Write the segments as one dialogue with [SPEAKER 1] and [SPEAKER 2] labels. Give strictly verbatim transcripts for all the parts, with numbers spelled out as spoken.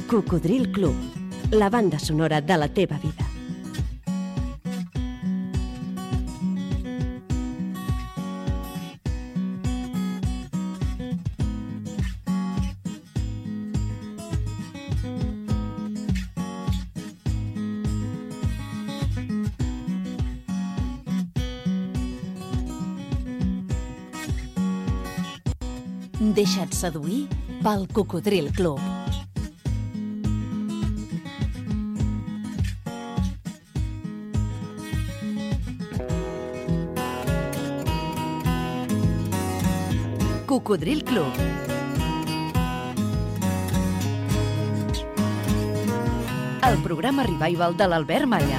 [SPEAKER 1] Cocodril Club, la banda sonora de la teva vida.
[SPEAKER 2] Deixa't seduir pel Cocodril Club. Cocodril Club. El programa revival de l'Albert Malla.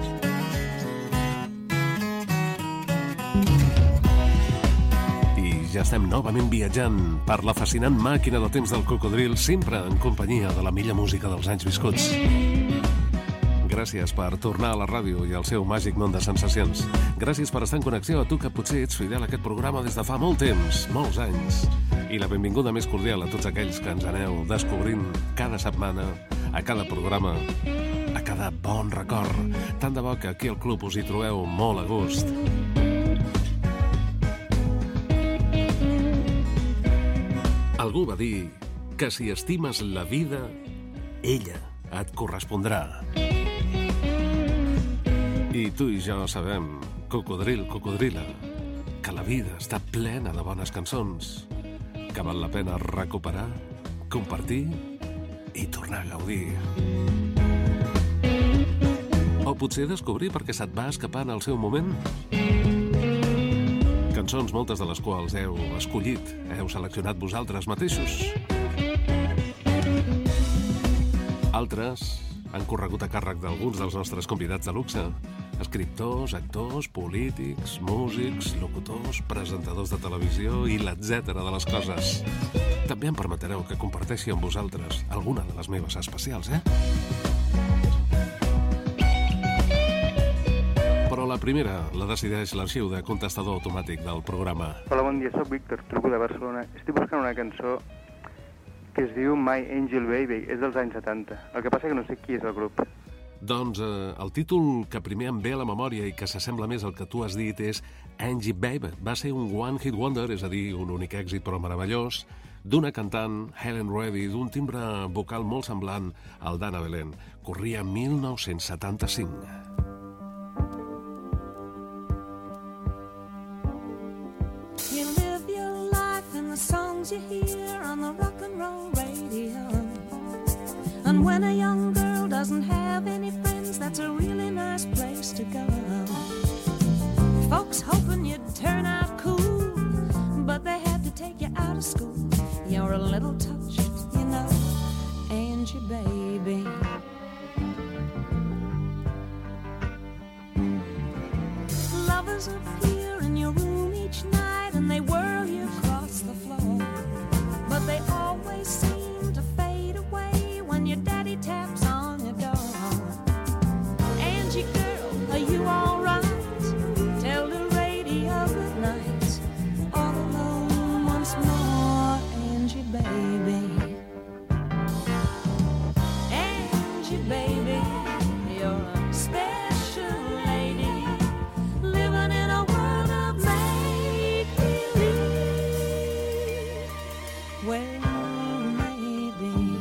[SPEAKER 3] Ja estem novament viatjant per la fascinant màquina del temps del cocodril, sempre en companyia de la millor música dels anys viscuts. Gràcies per tornar a la ràdio i al seu màgic món de sensacions. Gràcies per estar en connexió a tu, que potser ets fidel a aquest programa des de fa molt temps, molts anys. I la benvinguda més cordial a tots aquells que ens aneu descobrint cada setmana, a cada programa, a cada bon record. Tant de bo que aquí al club us hi trobeu molt a gust. Algú va dir que si estimes la vida, ella et correspondrà. I tu i jo sabem, cocodril, cocodrila, que la vida està plena de bones cançons, que val la pena recuperar, compartir i tornar a gaudir. O potser descobrir perquè se't va escapar en el seu moment. Cançons, moltes de les quals heu escollit, heu seleccionat vosaltres mateixos. Altres han corregut a càrrec d'alguns dels nostres convidats de luxe. Escriptors, actors, polítics, músics, locutors, presentadors de televisió i l'etcètera de les coses. També em permetreu que comparteixi amb vosaltres alguna de les meves especials, eh? Però la primera la decideix l'arxiu de contestador automàtic del programa.
[SPEAKER 4] Hola, bon dia, soc Víctor, truco de Barcelona. Estic buscant una cançó que es diu My Angel Baby, és dels anys setanta. El que passa que no sé qui és el grup.
[SPEAKER 3] Doncs eh, el títol que primer em ve a la memòria i que s'assembla més al que tu has dit és Angie Baby. Va ser un one hit wonder, és a dir, un únic èxit però meravellós, d'una cantant, Helen Reddy, d'un timbre vocal molt semblant al d'Anna Belén. Corria mil nou-cents setanta-cinc.
[SPEAKER 5] Songs you hear on the rock and roll radio. And when a young girl doesn't have any friends, that's a really nice place to go. Folks hoping you'd turn out cool, but they had to take you out of school. You're a little touched, you know, Angie baby. Lovers appear in your room each night and they whirl you across the floor, but they always seem to fade away when your daddy taps on your door. Angie girl, are you all right? Tell the radio good night. All alone once more, Angie baby. Angie baby, you're a special lady, living in a world of make-believe. Well, maybe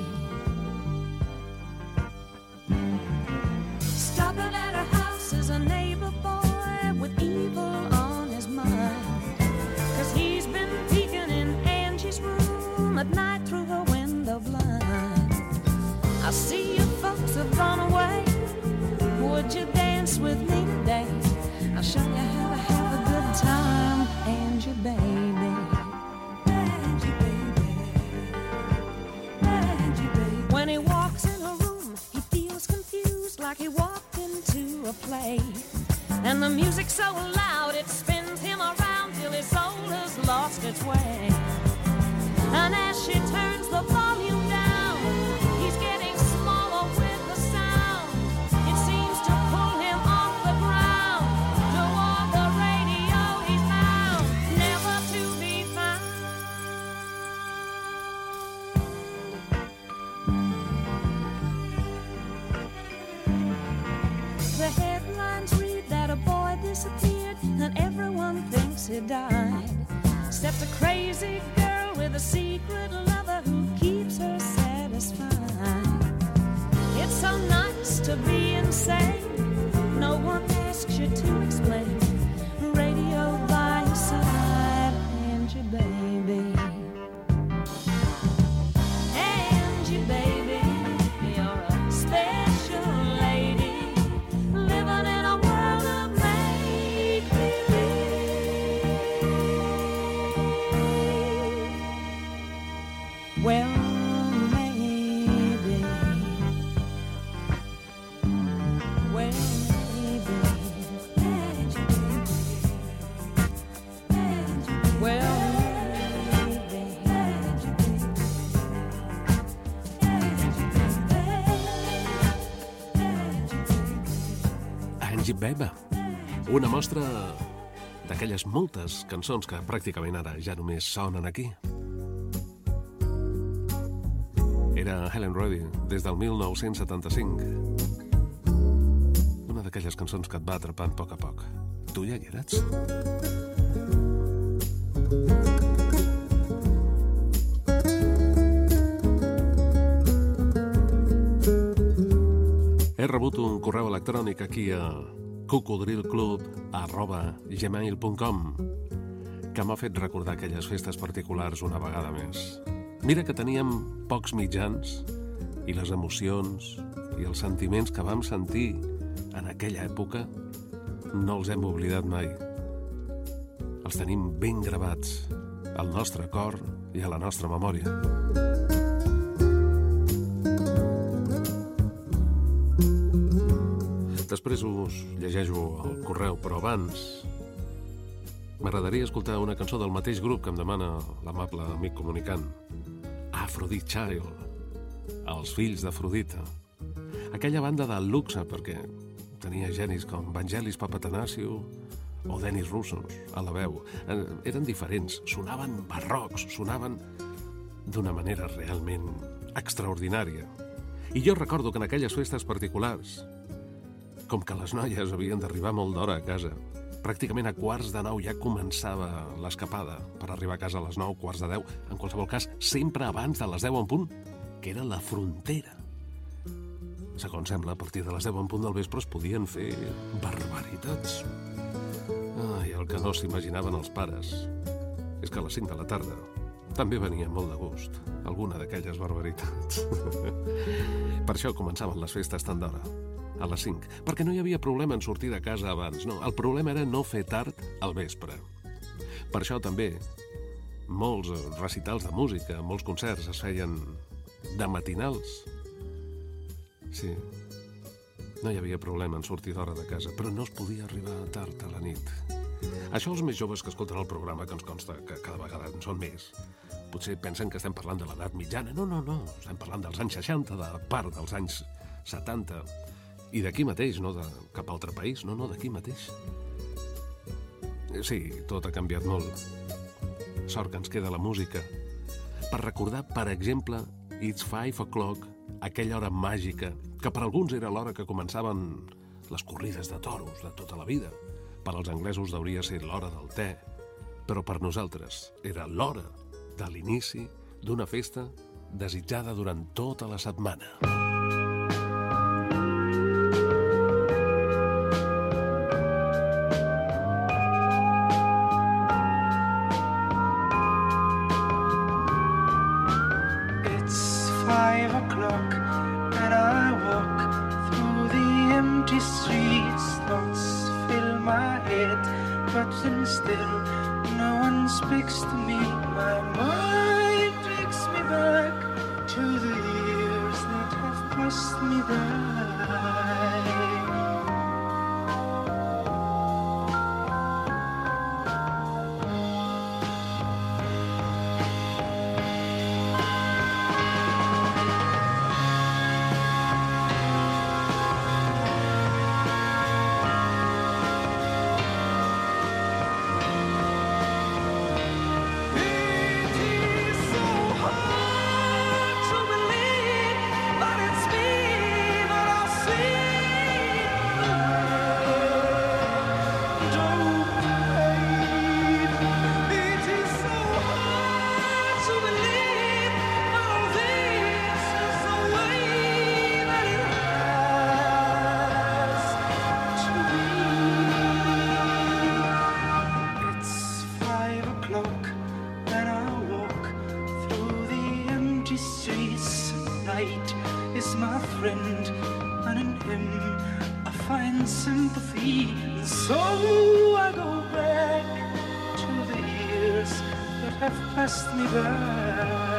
[SPEAKER 5] stopping at her house is a neighbor boy with evil on his mind, 'cause he's been peeking in Angie's room at night through her window blind. I see you folks have gone away. Would you dance with me today? I'll show you how to have a good time, Angie baby. Angie baby. Angie baby. When he walks in a room, he feels confused, like he walked into a play. And the music's so loud, it spins him around till his soul has lost its way. And as she turns the volume down, he's getting smaller with the sound. It seems to pull him off the ground toward the radio he's bound, never to be found. The headlines read that a boy disappeared and everyone thinks he died. Except a crazy girl with a secret lover who keeps her satisfied. It's so nice to be insane. No one asks you to explain. Radio by your side, Angie, baby. Angie, baby, you're a special lady, living in a world of make-believe. Well, maybe. Well,
[SPEAKER 3] Angie Baby, una mostra d'aquelles moltes cançons que pràcticament ara ja només sonen aquí. Era Helen Reddy des del mil nou-cents setanta-cinc. Una d'aquelles cançons que et va atrapant a poc a poc. Tu ja hi eres? He rebut un correu electrònic aquí a cocodrilclub arroba gmail punt com que m'ha fet recordar aquelles festes particulars una vegada més. Mira que teníem pocs mitjans i les emocions i els sentiments que vam sentir en aquella època no els hem oblidat mai. Els tenim ben gravats al nostre cor i a la nostra memòria. Després us llegeixo el correu, però abans m'agradaria escoltar una cançó del mateix grup que em demana l'amable amic comunicant. Aphrodite Child, els fills d'Afrodita. Aquella banda de luxe, perquè tenia genis com Vangelis Papatanasiou o Denis Roussos a la veu. Eren diferents, sonaven barrocs, sonaven d'una manera realment extraordinària. I jo recordo que en aquelles festes particulars, com que les noies havien d'arribar molt d'hora a casa, pràcticament a quarts de nou ja començava l'escapada per arribar a casa a les nou, quarts de deu, en qualsevol cas, sempre abans de les deu en punt, que era la frontera. Segons sembla, a partir de les deu en punt del vespre es podien fer barbaritats. Ai, el que no s'imaginaven els pares és que a les cinc de la tarda també venia molt de gust alguna d'aquelles barbaritats. Per això començaven les festes tan d'hora, a les cinc, perquè no hi havia problema en sortir de casa abans, no. El problema era no fer tard al vespre. Per això també molts recitals de música, molts concerts es feien de matinals. Sí, no hi havia problema en sortir d'hora de casa, però no es podia arribar tard a la nit. Això els més joves que escolten el programa, que ens consta que cada vegada en són més, potser pensen que estem parlant de l'edat mitjana. No, no, no, estem parlant dels anys seixanta, de part dels anys setanta, i d'aquí mateix, no de cap altre país, no, no, d'aquí mateix. Sí, tot ha canviat molt. Sort que ens queda la música per recordar, per exemple, It's Five O'Clock, aquella hora màgica, que per alguns era l'hora que començaven les corrides de toros de tota la vida. Per als anglesos hauria ser l'hora del te, però per nosaltres era l'hora de l'inici d'una festa desitjada durant tota la setmana.
[SPEAKER 6] Five o'clock and I walk through the empty streets. Thoughts fill my head, but then still no one speaks to me. My mind takes me back to the years that have passed me by. friend, and in him I find sympathy. And so I go back to the years that have passed me by.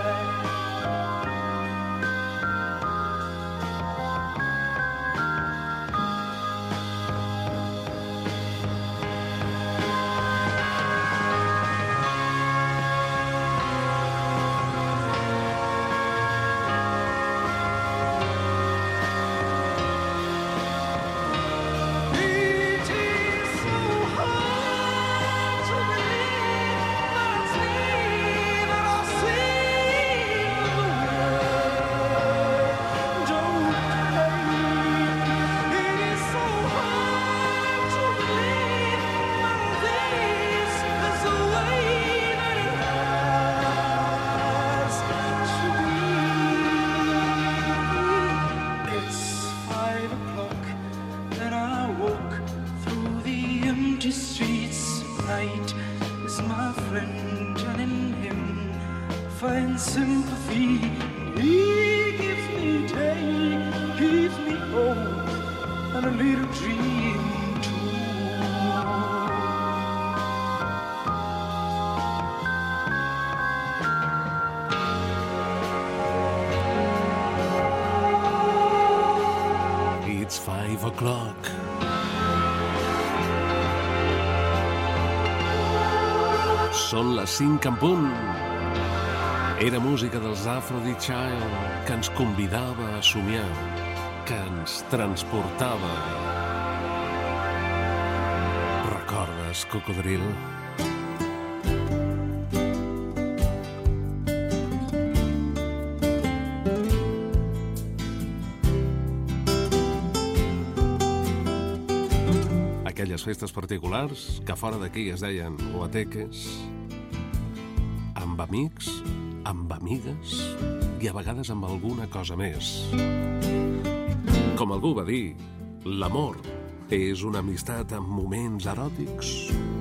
[SPEAKER 3] Són les cinc en punt. Era música dels Aphrodite Child que ens convidava a somiar, que ens transportava. Recordes, Cocodril? Aquelles festes particulars que fora d'aquí es deien guateques, amb amics, amb amigues i a vegades amb alguna cosa més. Com algú va dir, l'amor és una amistat amb moments eròtics.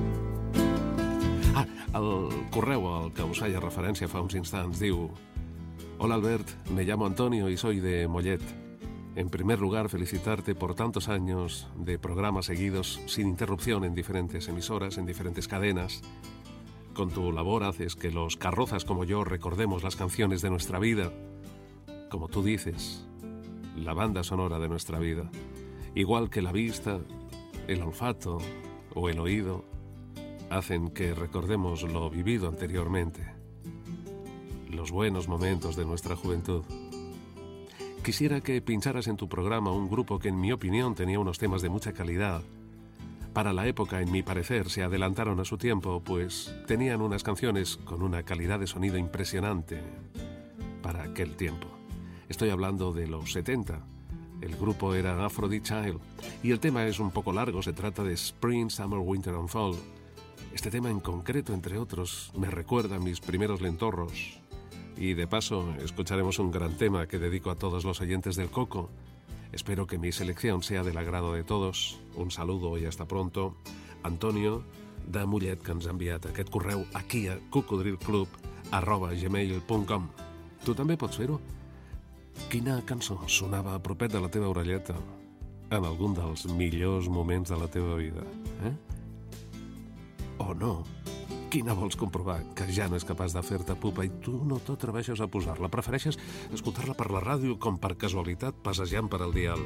[SPEAKER 3] Ah, el correu al que us feia referència fa uns instants diu: Hola Albert, me llamo Antonio y soy de Mollet. En primer lugar, felicitarte por tantos años de programas seguidos sin interrupción en diferentes emisoras, en diferentes cadenas. Con tu labor haces que los carrozas como yo recordemos las canciones de nuestra vida. Como tú dices, la banda sonora de nuestra vida. Igual que la vista, el olfato o el oído hacen que recordemos lo vivido anteriormente. Los buenos momentos de nuestra juventud. Quisiera que pincharas en tu programa un grupo que en mi opinión tenía unos temas de mucha calidad. Para la época, en mi parecer, se adelantaron a su tiempo, pues tenían unas canciones con una calidad de sonido impresionante para aquel tiempo. Estoy hablando de los setenta. El grupo era Aphrodite Child y el tema es un poco largo, se trata de Spring, Summer, Winter and Fall. Este tema en concreto, entre otros, me recuerda a mis primeros lentorros. Y de paso, escucharemos un gran tema que dedico a todos los oyentes del Coco. Espero que mi selección sea del agrado de todos. Un saludo i hasta pronto. Antonio, de Mollet, que ens ha enviat aquest correu aquí a cocodrilclub arroba gmail punt com. Tu també pots fer-ho? Quina cançó sonava a propet de la teva orelleta en algun dels millors moments de la teva vida? Eh? O no? Quina vols comprovar? Que ja no és capaç de fer-te pupa i tu no t'atreveixes a posar-la. Prefereixes escoltar-la per la ràdio com per casualitat passejant per al dial.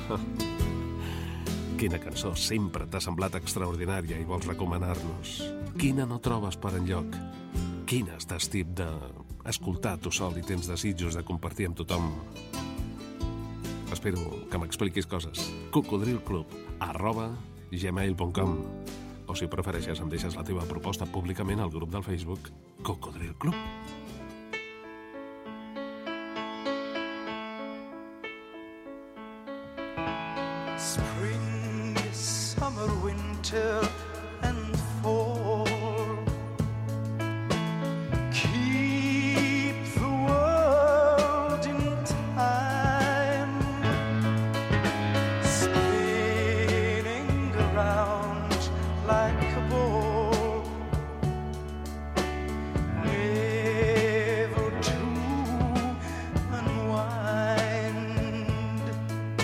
[SPEAKER 3] Quina cançó sempre t'ha semblat extraordinària i vols recomanar-nos? Quina no trobes per enlloc? Quina estàs tip d'escoltar tu sol i tens desitjos de compartir amb tothom? Espero que m'expliquis coses. cocodrilclub arroba gmail punt com. O si prefereixes em deixes la teva proposta públicament al grup del Facebook Cocodril Club.
[SPEAKER 6] Spring, summer, winter and fall. Keep the world in time, spinning around like a ball, never to unwind.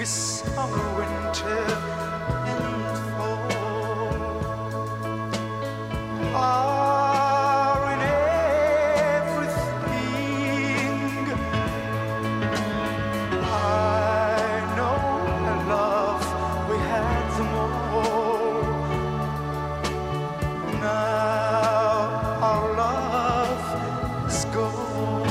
[SPEAKER 6] summer, winter, and fall are in everything. I know and love, we had them all. Now our love is gone.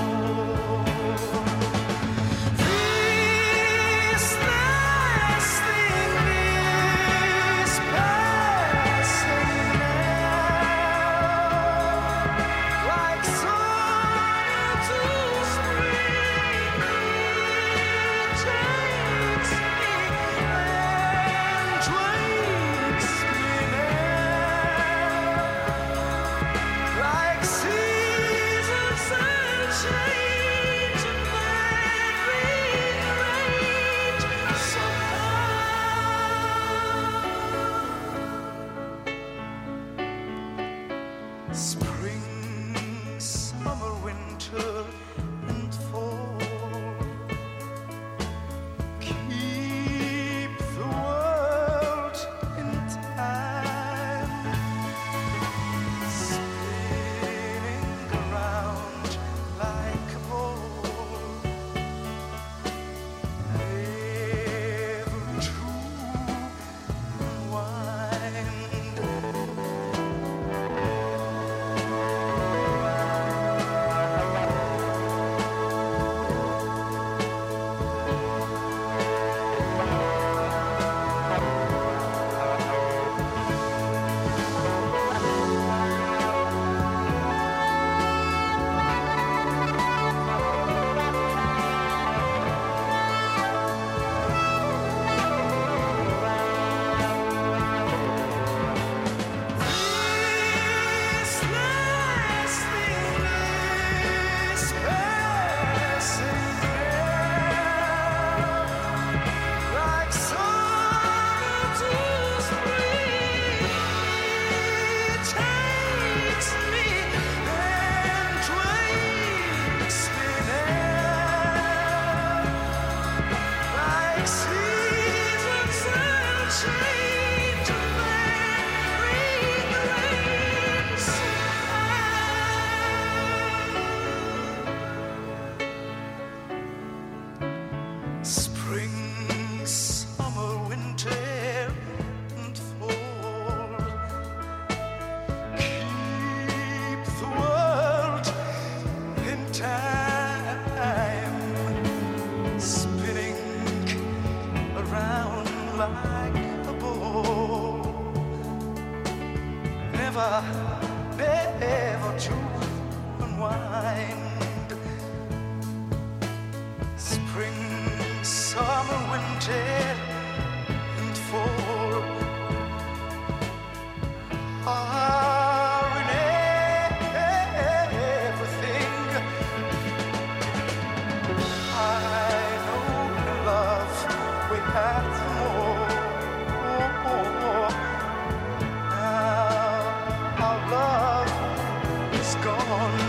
[SPEAKER 6] Never to unwind. Spring, summer, winter, and fall are in everything. I know the love we had them all. Love is gone.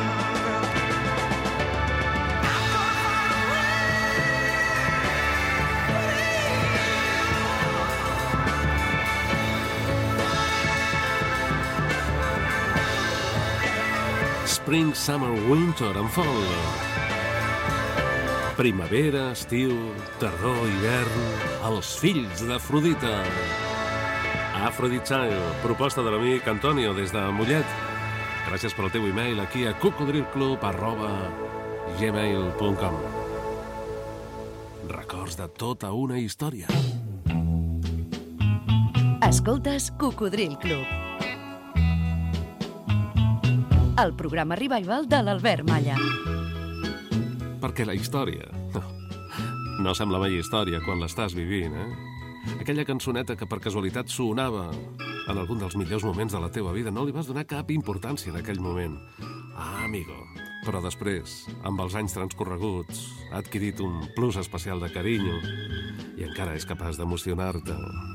[SPEAKER 3] Spring, summer, winter and fall. Primavera, estiu, tardor, hivern, els fills d'Afrodita. Aphrodite Child, proposta de l'amic Antonio des de Mollet. Gràcies pel teu e-mail aquí a cocodrilclub arroba gmail punt com. Records de tota una història.
[SPEAKER 2] Escoltes Cocodril Club, el programa revival de l'Albert Malla.
[SPEAKER 3] Perquè la història no, no sembla mai història quan l'estàs vivint, eh? Aquella cançoneta que per casualitat sonava en algun dels millors moments de la teva vida, no li vas donar cap importància en aquell moment. Ah, amigo, però després, amb els anys transcorreguts, ha adquirit un plus especial de carinyo i encara és capaç d'emocionar-te.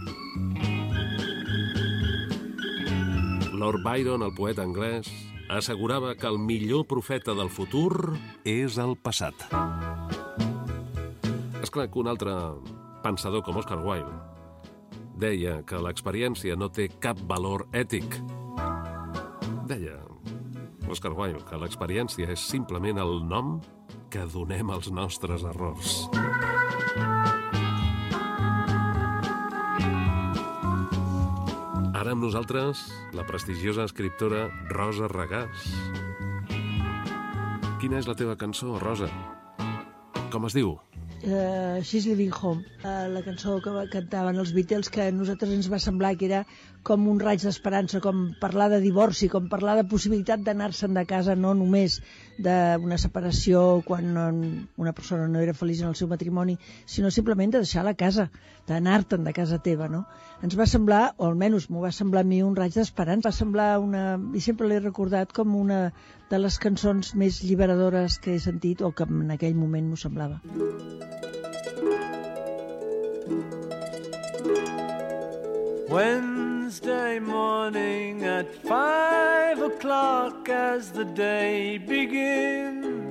[SPEAKER 3] Lord Byron, el poeta anglès, assegurava que el millor profeta del futur és el passat. És clar que un altre pensador com Oscar Wilde, deia que l'experiència no té cap valor ètic. Deia Oscar Wilde que l'experiència és simplement el nom que donem als nostres errors. Ara amb nosaltres, la prestigiosa escriptora Rosa Regàs. Quina és la teva cançó, Rosa? Com es diu?
[SPEAKER 7] Uh, She's Living Home, uh, la cançó que cantaven els Beatles, que a nosaltres ens va semblar que era com un raig d'esperança, com parlar de divorci, com parlar de possibilitat d'anar-se'n de casa, no només d'una separació quan una persona no era feliç en el seu matrimoni, sinó simplement de deixar la casa, d'anar-te'n de casa teva, no? Ens va semblar, o almenys m'ho va semblar a mi, un raig d'esperança. Va semblar una... i sempre l'he recordat com una de les cançons més alliberadores que he sentit, o que en aquell moment m'ho semblava.
[SPEAKER 8] Wednesday morning at five o'clock as the day begins,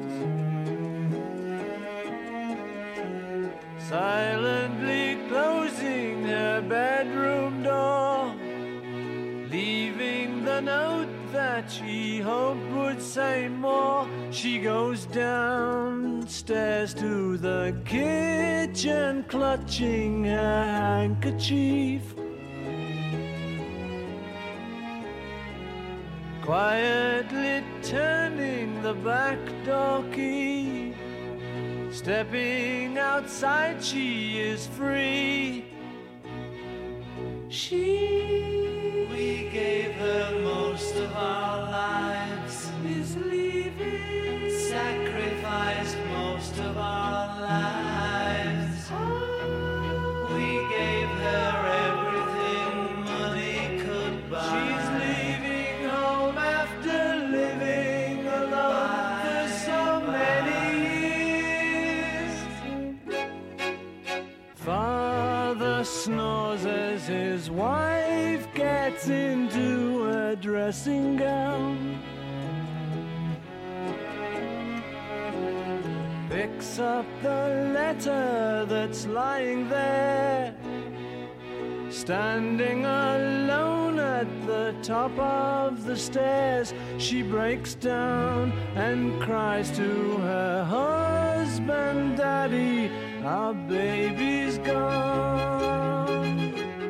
[SPEAKER 8] silently closing her bedroom door, leaving the note that she hoped would say more. She goes downstairs to the kitchen, clutching her handkerchief, quietly turning the back door key. Stepping outside, she is free. She, we gave her most of our lives, is leaving, sacrificed most of our lives. We gave her everything money could buy. She's leaving home after living alone for so many years. Father snores as his wife gets into a dressing gown, picks up the letter that's lying there, standing alone at the top of the stairs. She breaks down and cries to her husband, "Daddy, our baby's gone."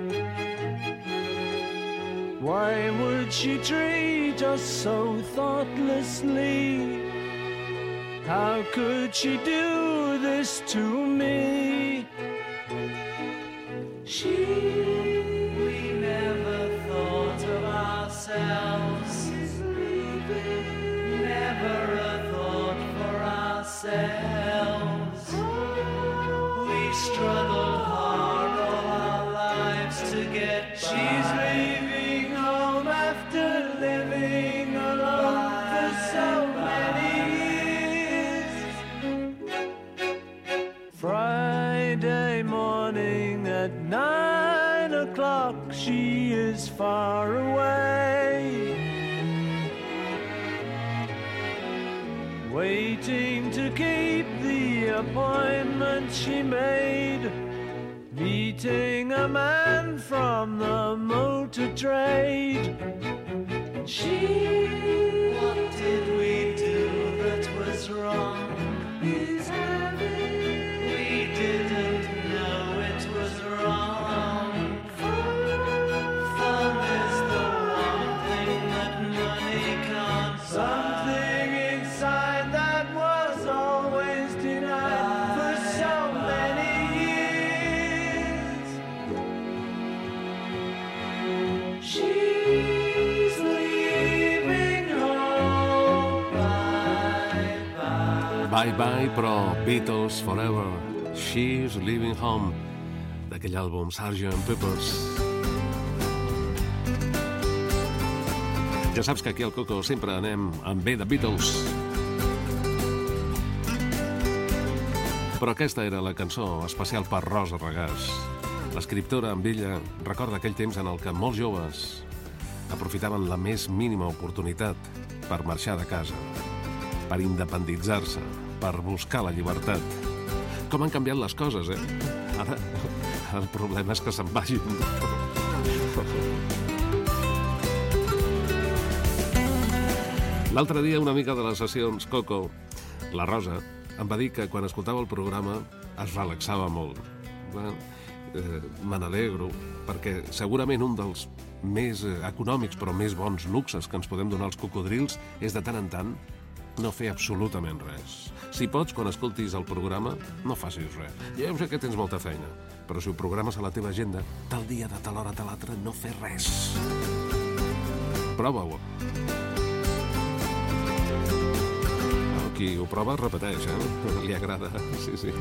[SPEAKER 8] Why would she treat us so thoughtlessly? How could she do this to me? She, we never thought of ourselves, never a thought for ourselves. We struggled hard all our lives to get by. She's leaving home after living alone for so many years. Friday morning at nine o'clock, she is far away, waiting to keep the appointment she made, meeting a man from the motor trade. She, what did we do that was wrong? He's having, we didn't know it was wrong. Fun is the one thing that money can't buy. Something inside that was always denied for so many years. She's leaving home, bye bye.
[SPEAKER 3] Bye bye, però Beatles Forever. She's Leaving Home, d'aquell àlbum sergeant Pepper's. Ja saps que aquí al Coco sempre anem amb bé de Beatles. Però aquesta era la cançó especial per Rosa Regàs. L'escriptora, amb ella, recorda aquell temps en el que molts joves aprofitaven la més mínima oportunitat per marxar de casa, per independitzar-se, per buscar la llibertat. Com han canviat les coses, eh? Ara el problema és que se'n vagin. L'altre dia una mica de les sessions Coco, la Rosa, em va dir que quan escoltava el programa es relaxava molt. Eh, me n'alegro, perquè segurament un dels més econòmics però més bons luxes que ens podem donar els cocodrils és de tant en tant no fer absolutament res. Si pots, quan escoltis el programa, no facis res. Ja ho sé que tens molta feina, però si ho programes a la teva agenda, tal dia, de tal hora, tal altra, no fer res. Prova-ho. Qui ho prova repeteix, eh? Li agrada, sí, sí.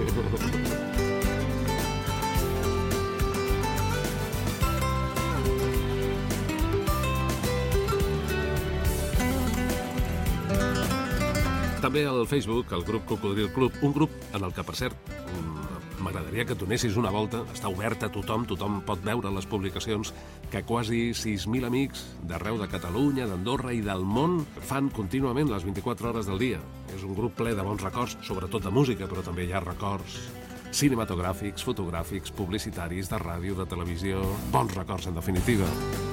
[SPEAKER 3] També al Facebook, el grup Cocodril Club, un grup en el que, per cert, m'agradaria que donessis una volta, està obert a tothom, tothom pot veure les publicacions que quasi sis mil amics d'arreu de Catalunya, d'Andorra i del món fan contínuament les vint-i-quatre hores del dia. És un grup ple de bons records, sobretot de música, però també hi ha records cinematogràfics, fotogràfics, publicitaris, de ràdio, de televisió... Bons records, en definitiva.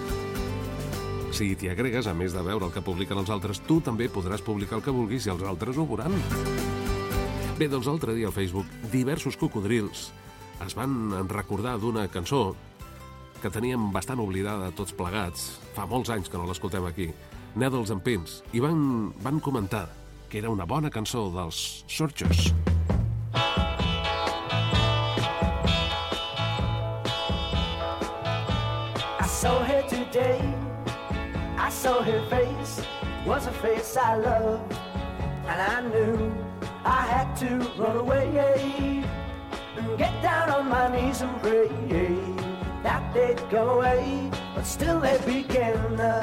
[SPEAKER 3] Si t'hi agregues, a més de veure el que publiquen els altres, tu també podràs publicar el que vulguis i els altres ho veuran. Bé, doncs l'altre dia al Facebook, diversos cocodrils es van recordar d'una cançó que teníem bastant oblidada tots plegats, fa molts anys que no l'escoltem aquí, Needles and Pins, i van, van comentar que era una bona cançó dels Searchers.
[SPEAKER 8] I saw her today, I saw her face, was a face I loved, and I knew I had to run away and get down on my knees and pray that they'd go away, but still they begin. Uh,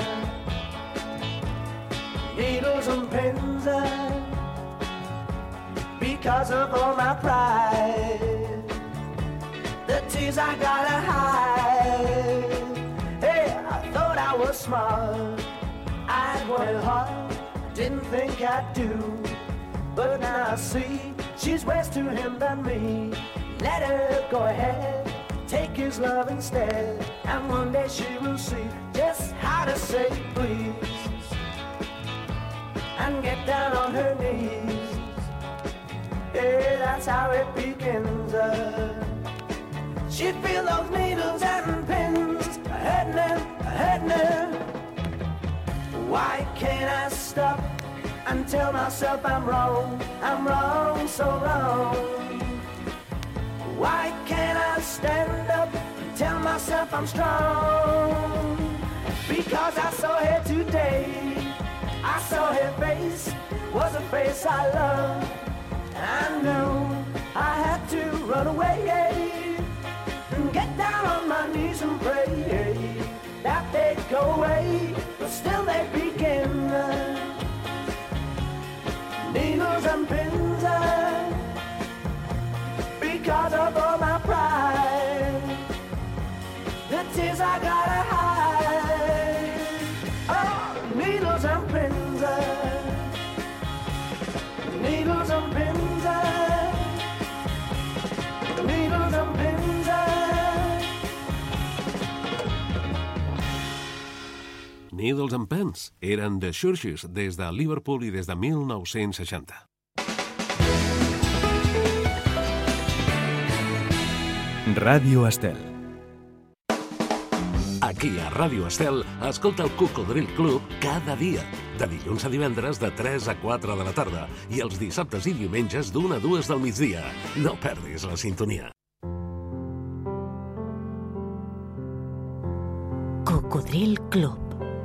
[SPEAKER 8] needles and pins, uh, because of all my pride, the tears I gotta hide. Hey, I thought I was smart, I'd worked hard, didn't think I'd do. But now I see she's worse to him than me. Let her go ahead, take his love instead, and one day she will see just how to say please and get down on her knees. Yeah, that's how it begins. Uh, she'd feel those needles and pins hurting her, hurting her. Why can't I stop and tell myself I'm wrong, I'm wrong, so wrong? Why can't I stand up and tell myself I'm strong? Because I saw her today, I saw her face, was a face I loved, and I knew I had to run away and get down on my knees and pray that they'd go away, but still they begin. Needles and pins, uh, because of all my pride, the tears I gotta hide. Oh, needles and pins, uh, needles and pins, uh, needles and pins. Uh.
[SPEAKER 3] Needles and Pens eren The Searchers des de Liverpool i des de mil nou-cents seixanta.
[SPEAKER 9] Ràdio Estel.
[SPEAKER 3] Aquí a Ràdio Estel, escolta el Cocodril Club cada dia, de dilluns a divendres de tres a quatre de la tarda i els dissabtes i diumenges d'una a dues del migdia. No perdis la sintonia.
[SPEAKER 1] Cocodril Club.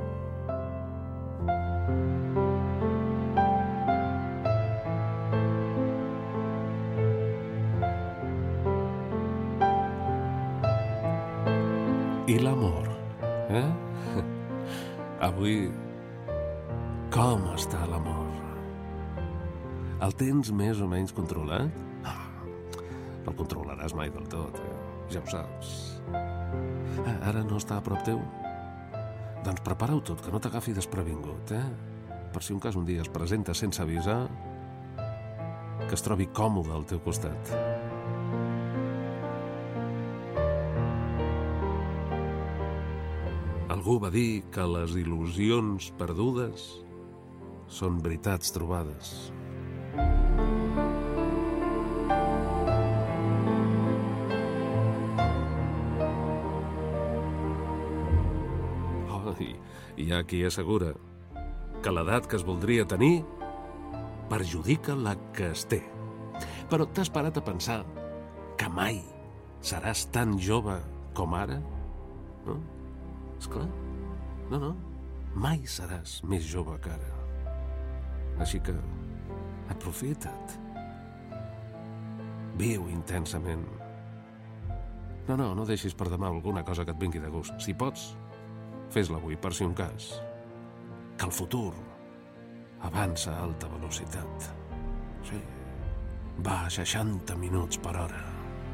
[SPEAKER 3] I l'amor, eh? Avui, com està l'amor? El tens més o menys controlat? No, no el controlaràs mai del tot, eh? Ja ho saps. Ara no està a prop teu? Doncs prepara-ho tot, que no t'agafi desprevingut, eh? Per si un cas un dia es presenta sense avisar, que es trobi còmode al teu costat. Algú va dir que les il·lusions perdudes són veritats trobades. Oh, i hi ha qui assegura que l'edat que es voldria tenir perjudica la que es té. Però t'has parat a pensar que mai seràs tan jove com ara? No? Esclar, no, no, mai seràs més jove que ara. Així que aprofita't. Viu intensament. No, no, no deixis per demà alguna cosa que et vingui de gust. Si pots, fes-la avui, per si un cas. Que el futur avança a alta velocitat. Sí, va a seixanta minuts per hora.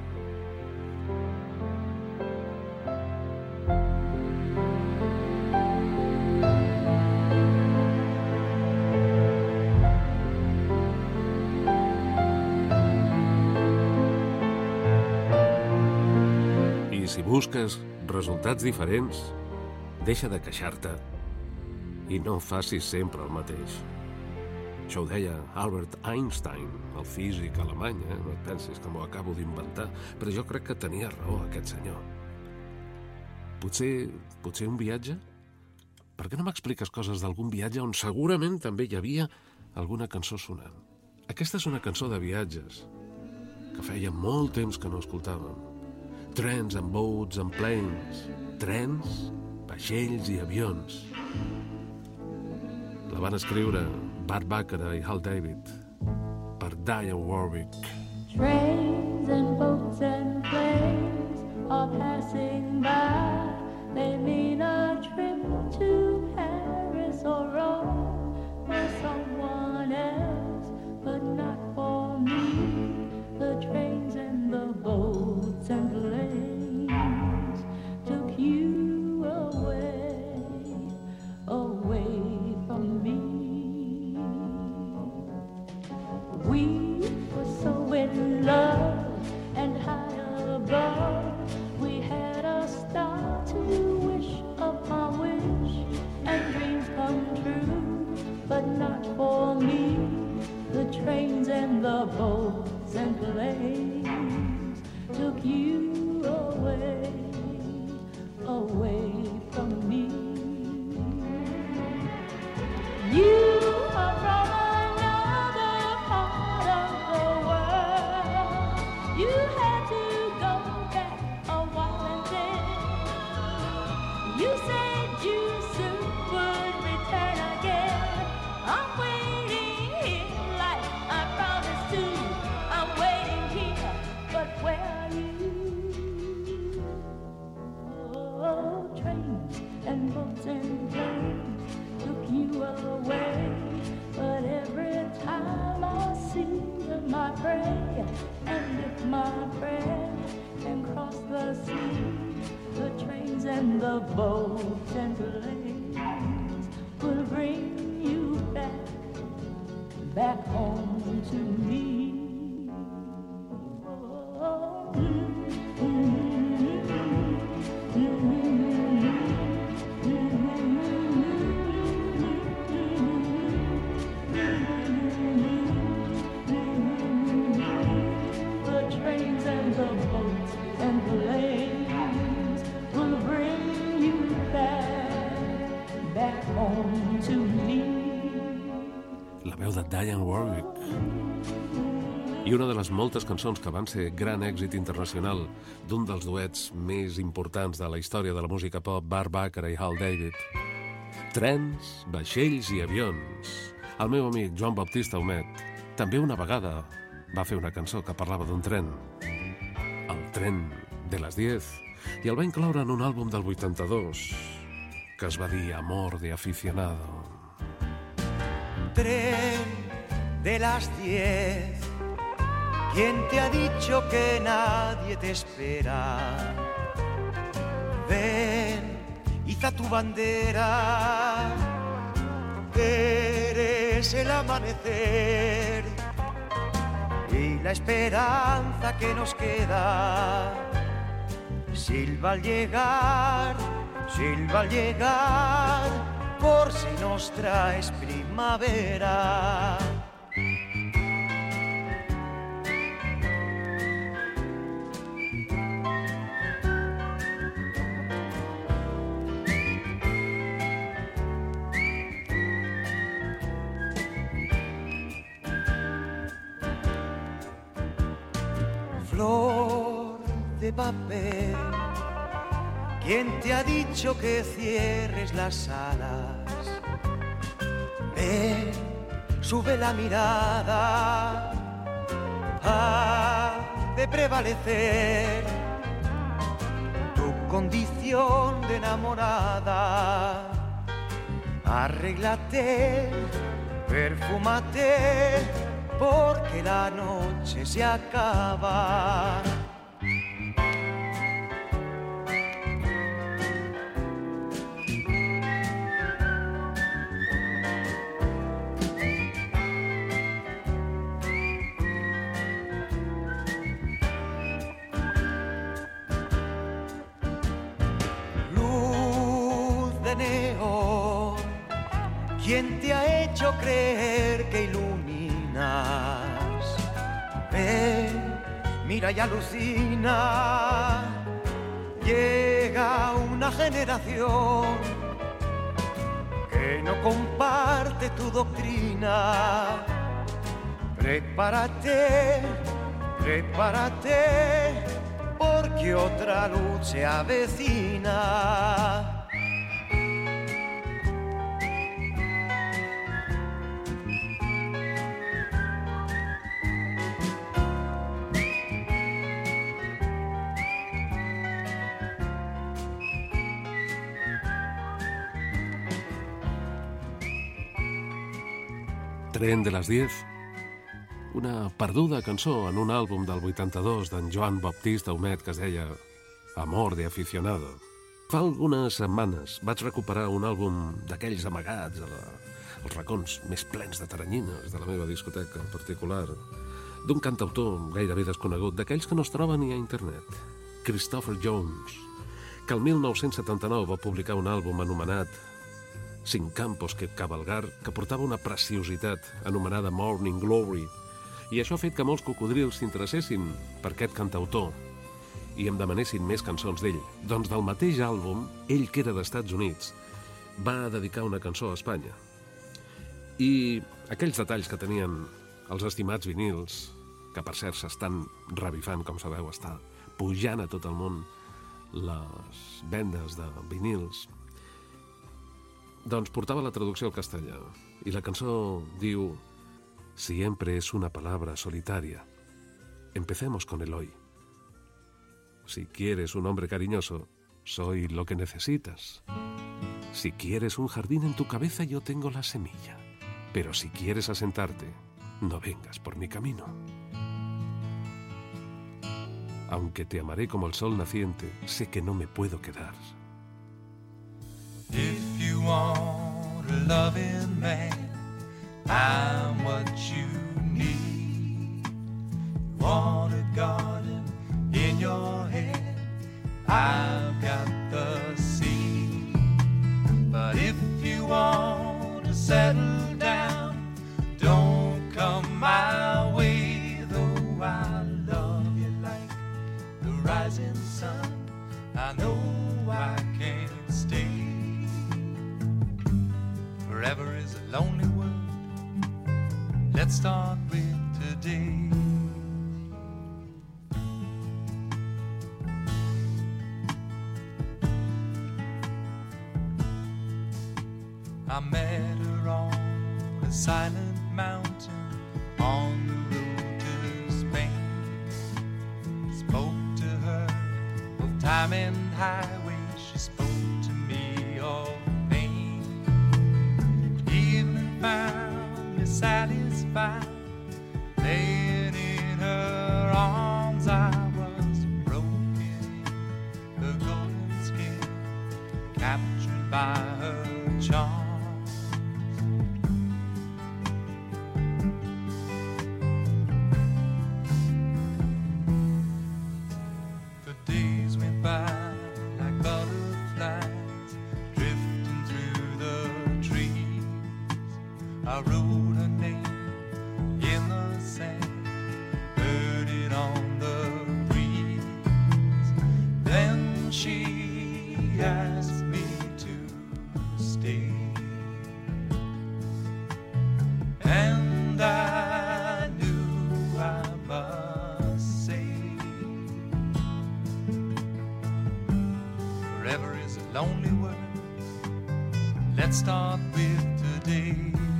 [SPEAKER 3] I si busques resultats diferents, deixa de queixar-te i no facis sempre el mateix. Això ho deia Albert Einstein, el físic alemany, eh? No et pensis que m'ho acabo d'inventar, però jo crec que tenia raó aquest senyor. Potser, potser un viatge? Per què no m'expliques coses d'algun viatge on segurament també hi havia alguna cançó sonant? Aquesta és una cançó de viatges que feia molt temps que no escoltàvem. Trens and boats and planes. Trens, vaixells i avions. La van escriure Burt Bacharach i Hal David per Dionne Warwick.
[SPEAKER 10] Trains and boats and planes are passing by. They mean a trip to Paris or Rome for someone else, but not for me. The trains and the boats and planes took you away, away from me. We were so in love and high above. We had a star to wish upon wish, and dreams come true, but not for me. The trains and the boats and planes took you away, away from me. You are from another part of the world. You had to go back a while and then you said you soon would return again. I'm waiting here like I promised to. I'm waiting here, but where are you? Oh, trains and boats and planes took you away, but every time I see my prey, and if my prayer can cross the sea, the trains and the boats and planes will bring you back, back home to me. Oh, mm, mm, mm, mm.
[SPEAKER 3] La veu de Dionne Warwick. I una de les moltes cançons que van ser gran èxit internacional d'un dels duets més importants de la història de la música pop, Burt Bacharach i Hal David. Trens, vaixells i avions. El meu amic Joan Baptista Humet també una vegada va fer una cançó que parlava d'un tren, el tren de les diez, i el va incloure en un àlbum del vuitanta-dos que es va dir Amor de Aficionado.
[SPEAKER 11] Tren de las diez, ¿quién te ha dicho que nadie te espera? Ven, iza tu bandera, eres el amanecer y la esperanza que nos queda. Silba al llegar silba al llegar por si nos traes primavera. Flor de papel, ¿quién te ha dicho que cierres las alas? Ven, sube la mirada, ha de prevalecer tu condición de enamorada. Arréglate, perfúmate, porque la noche se acaba. Luz de neón, ¿quién te ha hecho creer que iluminas? Ven, mira y alucina. Llega una generación que no comparte tu doctrina. Prepárate, prepárate, porque otra luz se avecina.
[SPEAKER 3] Tren de les diez, una perduda cançó en un àlbum del vuitanta-dos d'en Joan Baptista Humet que es deia Amor de aficionado. Fa algunes setmanes vaig recuperar un àlbum d'aquells amagats a la, als racons més plens de taranyines de la meva discoteca en particular, d'un cantautor gairebé desconegut, d'aquells que no es troben ni a internet, Christopher Jones, que el mil nou-cents setanta-nou va publicar un àlbum anomenat Sin campos que cavalgar, que portava una preciositat anomenada Morning Glory, i això ha fet que molts cocodrils s'interessessin per aquest cantautor i em demanessin més cançons d'ell. Doncs del mateix àlbum, ell, que era d'Estats Units, va dedicar una cançó a Espanya. I aquells detalls que tenien els estimats vinils, que per cert s'estan revifant, com sabeu, està pujant a tot el món les vendes de vinils, doncs portava la traducció al castellà. I la cançó diu: Siempre es una palabra solitaria. Empecemos con el hoy. Si quieres un hombre cariñoso, soy lo que necesitas. Si quieres un jardín en tu cabeza, yo tengo la semilla. Pero si quieres asentarte, no vengas por mi camino. Aunque te amaré como el sol naciente, sé que no me puedo quedar.
[SPEAKER 8] If you want a loving man, I'm what you need. You want a garden in your head, I've got the seed. But if you want to settle down, don't come my way. Though I love you like the rising sun, I know I can't stay. Forever is a lonely word. Let's start with today. I met her on a silent mountain on the road to Spain. Spoke to her of time and highway. She spoke to me of pain. Evening found me satisfied, laying in her arms. I was broken in her golden skin, captured by her charm. The days went by like butterflies,
[SPEAKER 12] I wrote her name in the sand, heard it on the breeze. Then she asked me to stay, and I knew I must say, forever is a lonely word. Let's start with today.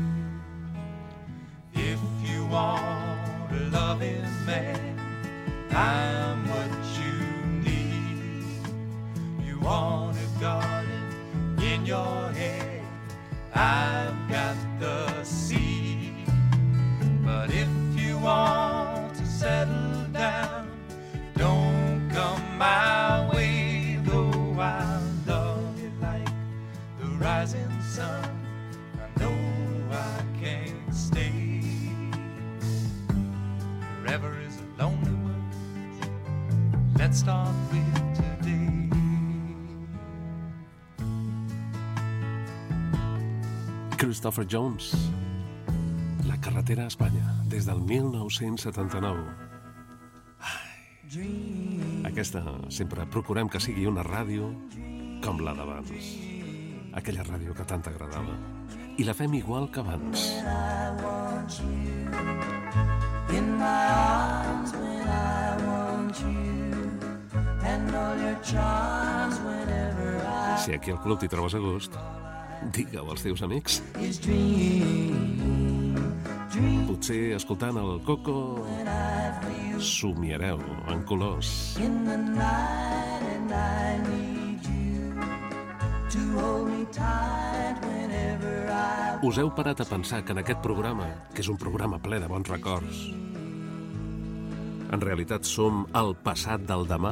[SPEAKER 12] If you want a loving man, I'm what you need. You want a garden in your head, I've got the seed. But if you want to settle down, don't come my way, though I love you like the rising sun. I know I can't stay. Forever is a lonely word. Let's start with today.
[SPEAKER 3] Christopher Jones, La carretera a Espanya, des del mil nou-cents setanta-nou. Ai. Aquesta sempre procurem que sigui una ràdio com la d'abans. Aquella ràdio que tant t'agradava. I la fem igual que abans.
[SPEAKER 8] In my arms when I want you, and all your charms whenever I
[SPEAKER 3] Si aquí al club t'hi trobes a gust, digue-ho als teus amics.
[SPEAKER 8] is dream, dream
[SPEAKER 3] Potser escoltant el Coco
[SPEAKER 8] when I feel
[SPEAKER 3] somiareu en colors.
[SPEAKER 8] in the night, and I need you to hold me tight whenever I
[SPEAKER 3] Us heu parat a pensar que en aquest programa, que és un programa ple de bons records, en realitat som el passat del demà?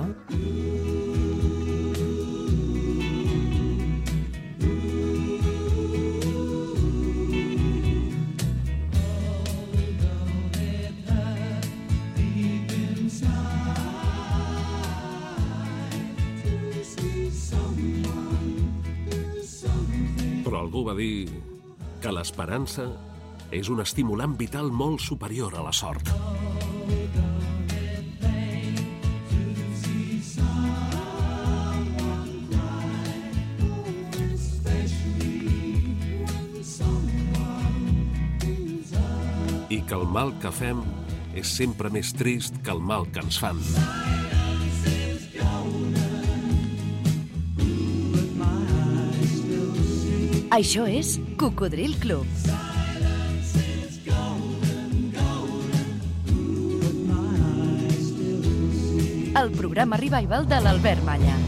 [SPEAKER 3] Però algú va dir que l'esperança és un estimulant vital molt superior a la sort. I que el mal que fem és sempre més trist que el mal que ens fan.
[SPEAKER 2] Això és Cocodril Club. El programa revival de l'Albert Malla.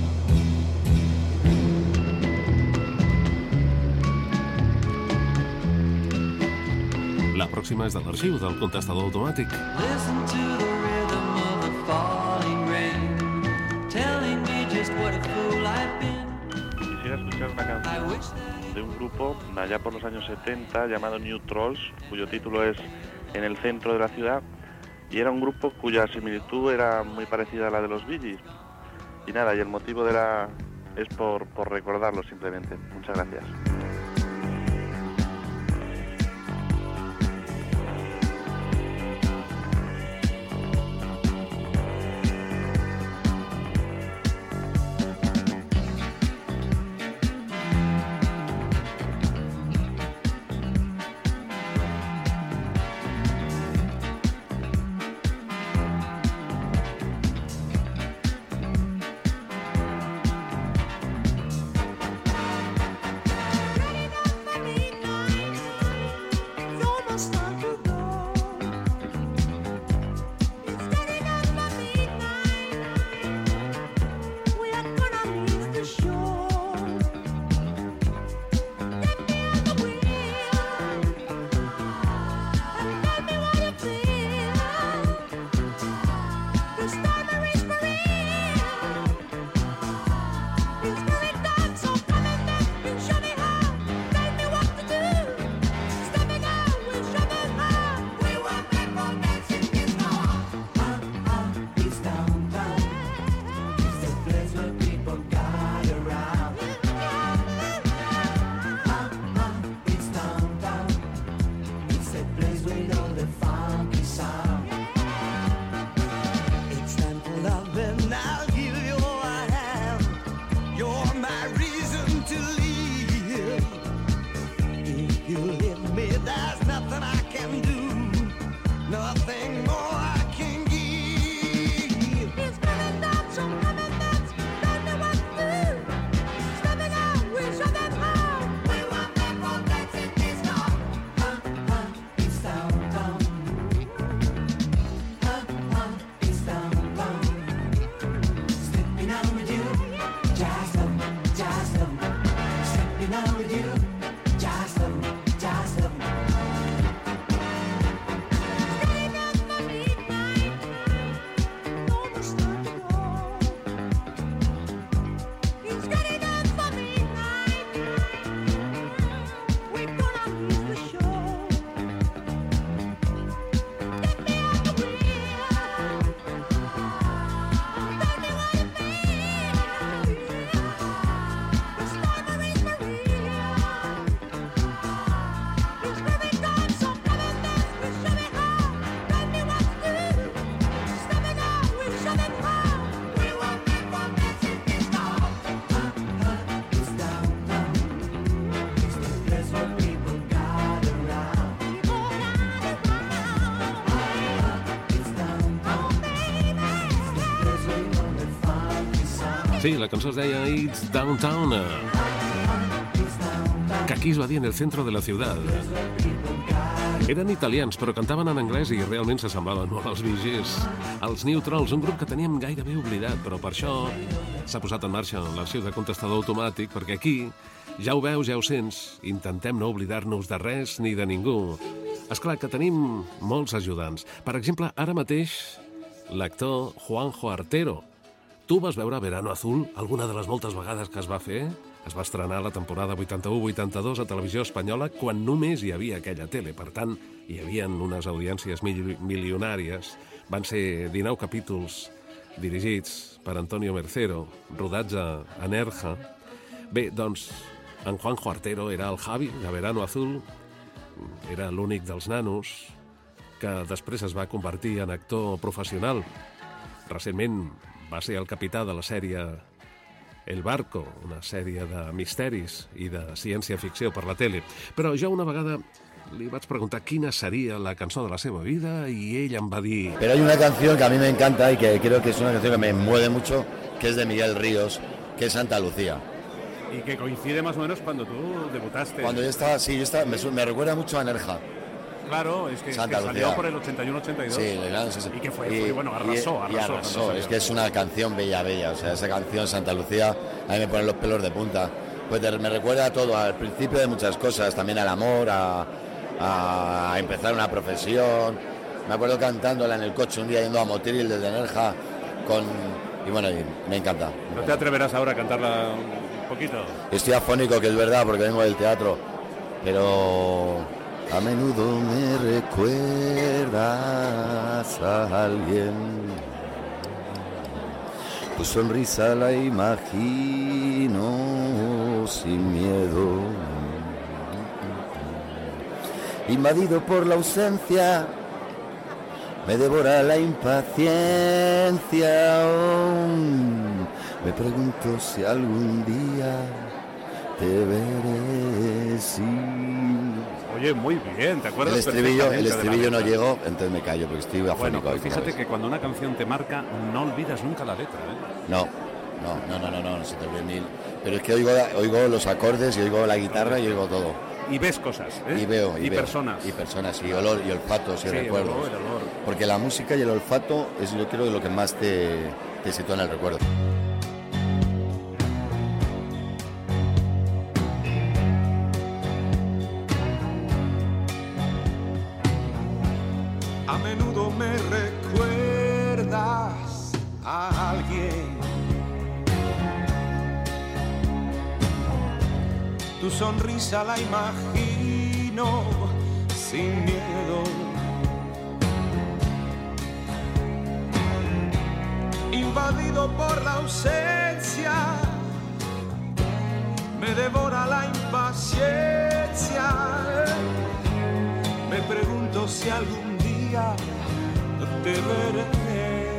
[SPEAKER 3] La pròxima és de l'arxiu del contestador automàtic.
[SPEAKER 8] listen to the rhythm of the falling rain, telling me just what a fool I've been.
[SPEAKER 13] Quisiera escuchar una canción de un grupo allá por los años setenta llamado New Trolls, cuyo título es En el centro de la ciudad, y era un grupo cuya similitud era muy parecida a la de los Bee Gees. Y nada, y el motivo de la es por, por recordarlo simplemente. Muchas gracias.
[SPEAKER 3] Sí, la cançó es deia It's Downtown, que aquí es va dir en el centro de la ciutat. Eren italians, però cantaven en anglès i realment s'assemblaven molt als Bee Gees. Els New Trolls, un grup que teníem gairebé oblidat, però per això s'ha posat en marxa l'arxiu de contestador automàtic, perquè aquí, ja ho veus, ja ho sents, intentem no oblidar-nos de res ni de ningú. És clar que tenim molts ajudants. Per exemple, ara mateix, l'actor Juanjo Artero. Tu vas veure Verano Azul alguna de les moltes vegades que es va fer? Es va estrenar la temporada vuitanta-u vuitanta-dos a Televisió Espanyola quan només hi havia aquella tele. Per tant, hi havia unes audiències mil milionàries. Van ser dinou capítols dirigits per Antonio Mercero, rodats a Nerja. Bé, doncs, en Juanjo Artero era el Javi de Verano Azul, era l'únic dels nanos, que després es va convertir en actor professional. Recentment va ser el capità de la sèrie El Barco, una sèrie de misteris i de ciència-ficció per la tele. Però jo una vegada li vaig preguntar quina seria la cançó de la seva vida i ell em va dir...
[SPEAKER 14] Pero hay una canción que a mí me encanta y que creo que es una canción que me mueve mucho, que es de Miguel Ríos, que es Santa Lucía.
[SPEAKER 15] Y que coincide más o menos cuando tú debutaste.
[SPEAKER 14] Cuando yo estaba, sí, yo estaba, me, me recuerda mucho a Nerja.
[SPEAKER 15] Claro, es que,
[SPEAKER 14] Santa
[SPEAKER 15] que salió
[SPEAKER 14] Lucía.
[SPEAKER 15] por el ochenta y uno ochenta y dos.
[SPEAKER 14] Sí, claro, sí, sí.
[SPEAKER 15] Y que fue,
[SPEAKER 14] Y-
[SPEAKER 15] fue, bueno, arrasó,
[SPEAKER 14] y- y
[SPEAKER 15] arrasó.
[SPEAKER 14] arrasó.
[SPEAKER 15] cuando
[SPEAKER 14] Es
[SPEAKER 15] salió.
[SPEAKER 14] que es una canción bella, bella. O sea, esa canción Santa Lucía, a mí me ponen los pelos de punta. Pues te- me recuerda a todo, al principio de muchas cosas, también al amor, a, a empezar una profesión. Me acuerdo cantándola en el coche un día yendo a Motril desde Nerja con... Y bueno, y me encanta.
[SPEAKER 15] ¿No te atreverás ahora a cantarla un poquito?
[SPEAKER 14] Estoy afónico, que es verdad, porque vengo del teatro, pero a menudo me recuerdas a alguien. Tu sonrisa la imagino sin miedo. Invadido por la ausencia, me devora la impaciencia. Oh, me pregunto si algún día te veré, sí.
[SPEAKER 15] Oye, muy bien, ¿te acuerdas?
[SPEAKER 14] El estribillo, el
[SPEAKER 15] perfectamente de la
[SPEAKER 14] estribillo no
[SPEAKER 15] letra?
[SPEAKER 14] llegó, entonces me callo porque estoy afónico.
[SPEAKER 15] Bueno, pues
[SPEAKER 14] hoy, como
[SPEAKER 15] fíjate
[SPEAKER 14] ves.
[SPEAKER 15] que cuando una canción te marca, no olvidas nunca la letra, ¿eh?
[SPEAKER 14] No, no, no, no, no, no, no se te olvide ni... Pero es que oigo, oigo los acordes y oigo la guitarra y oigo todo.
[SPEAKER 15] Y ves cosas, ¿eh?
[SPEAKER 14] Y veo, y,
[SPEAKER 15] Y
[SPEAKER 14] veo.
[SPEAKER 15] personas.
[SPEAKER 14] Y personas, y olor, y olfatos, y
[SPEAKER 15] Sí, el
[SPEAKER 14] recuerdos.
[SPEAKER 15] olor, el olor.
[SPEAKER 14] Porque la música y el olfato es, yo creo, lo que más te, te sitúa en el recuerdo.
[SPEAKER 16] A menudo me recuerdas a alguien. Tu sonrisa la imagino sin miedo. Invadido por la ausencia, me devora la impaciencia. Me pregunto si algún día te veré.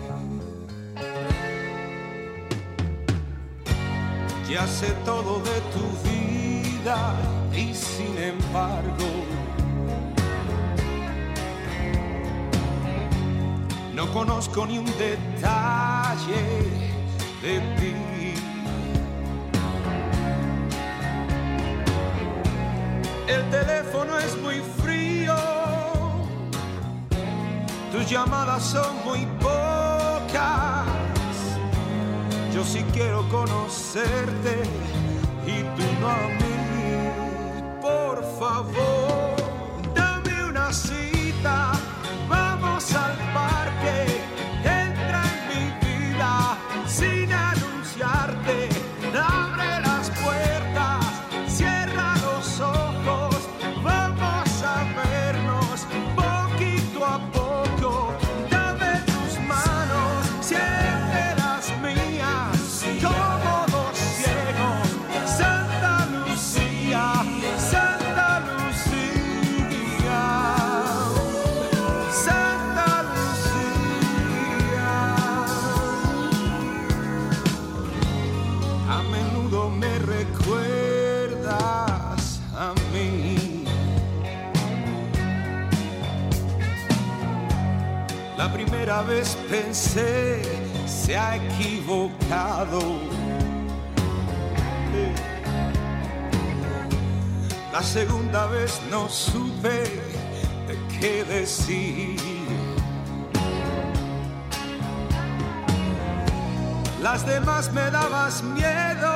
[SPEAKER 16] Ya sé todo de tu vida y sin embargo no conozco ni un detalle de ti. El teléfono es muy frío, tus llamadas son muy pocas. Yo sí quiero conocerte y tú no a mí. Por favor, dame una cita, vamos al parque. Entra en mi vida sin anunciarte. Abre las puertas, cierra los ojos. Vamos a vernos poquito a poco. Dame tus manos, siente las mías, como dos ciegos. Santa Lucía, Santa Lucía, Santa Lucía. A menudo me recuerdas a mí. La primera vez pensé, se ha equivocado. La segunda vez no supe qué decir. Las demás me dabas miedo,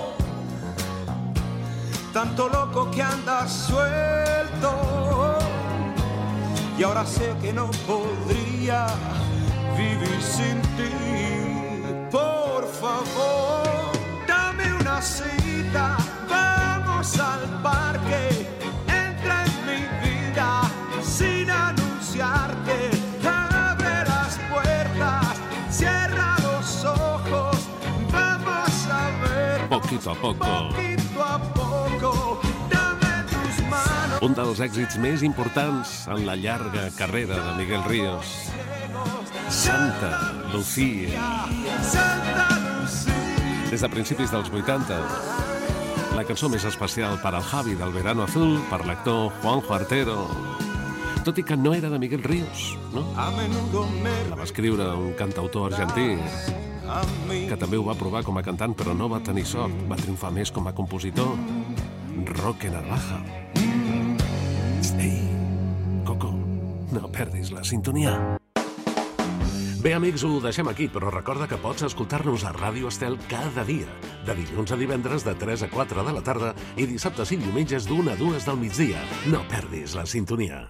[SPEAKER 16] tanto loco que andas suelto. Y ahora sé que no podría vivir sin ti. Por favor, dame una cita, vamos al parque. Entra en mi vida sin anunciarte. Abre las puertas, cierra los ojos. Vamos a ver
[SPEAKER 3] Poquito a poco.
[SPEAKER 16] poquito a poco. Dame tus manos.
[SPEAKER 3] Un dels èxits més importants en la llarga carrera de Miguel Ríos. Santa Lucía.
[SPEAKER 16] Santa Lucía.
[SPEAKER 3] Des de principis dels vuitanta, la cançó més especial per al Javi del Verano Azul, per l'actor Juanjo Artero. Tot i que no era de Miguel Ríos, no?
[SPEAKER 16] A menudo me
[SPEAKER 3] La va escriure un cantautor argentí,
[SPEAKER 16] a mí.
[SPEAKER 3] que també ho va provar com a cantant, però no va tenir sort. Va triomfar més com a compositor. Roque Narvaja. Ei, Coco, no perdis la sintonia. Bé, amics, ho deixem aquí, però recorda que pots escoltar-nos a Ràdio Estel cada dia, de dilluns a divendres de tres a quatre de la tarda i dissabtes i diumenges d'una a dues del migdia. No perdis la sintonia.